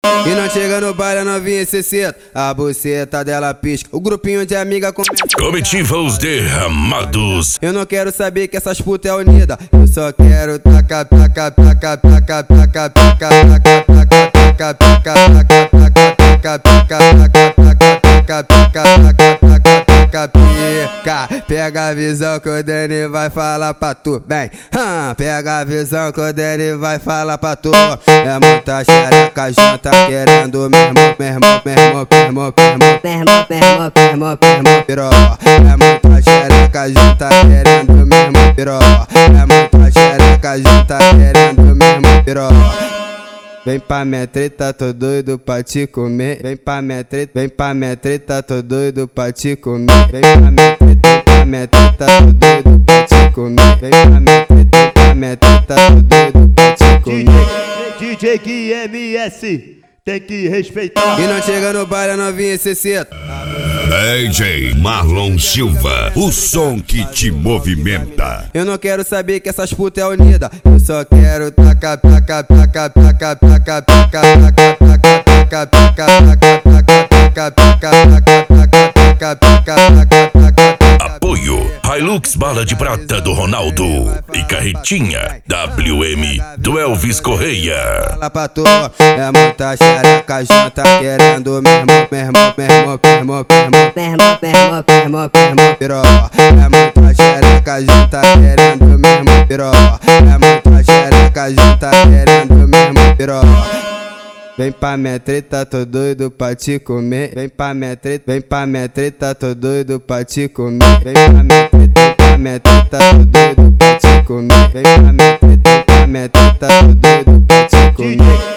E não chega no baile, a novinha se senta, a buceta dela pisca. O grupinho de amiga começa. Comitiva os derramados. Eu não quero saber que essas putas é unida. Eu só quero taca, taca, taca, taca, taca, taca, taca, taca, taca, taca, taca, pica. Pega a visão que o Dani vai falar pra tu, bem. Pega a visão que o Dani vai falar pra tu. É muita xereca junta querendo piró. É muita xereca junta querendo mesmo piró. É muita xereca junta querendo piró. Vem pra minha treta, tô doido pra te comer. Vem pra minha treta, tô doido pra te comer. Vem pra minha treta, tô doido pra te comer. Vem pra minha treta, tô doido pra te comer. DJ QMS, tem que respeitar. E não chega no baile, a novinha se senta. DJ Marlon Silva, o som que te movimenta. Eu não quero saber que essas putas é unida. Eu só quero taca, taca, taca, taca, taca, taca, taca, taca, taca, taca, taca, taca, taca. Apoio Hilux Bala de Prata do Ronaldo e Carretinha WM do Elvis Correia. É muita xereca junta querendo piró. É muita xereca junta querendo mesmo piró. É muita xereca junta querendo mesmo piró. Vem pra minha treta, tô doido pra te comer. Vem pra minha treta, tô doido pra te comer. Vem pra minha treta, tô doido pra te comer. Vem pra minha treta, tô doido pra te comer.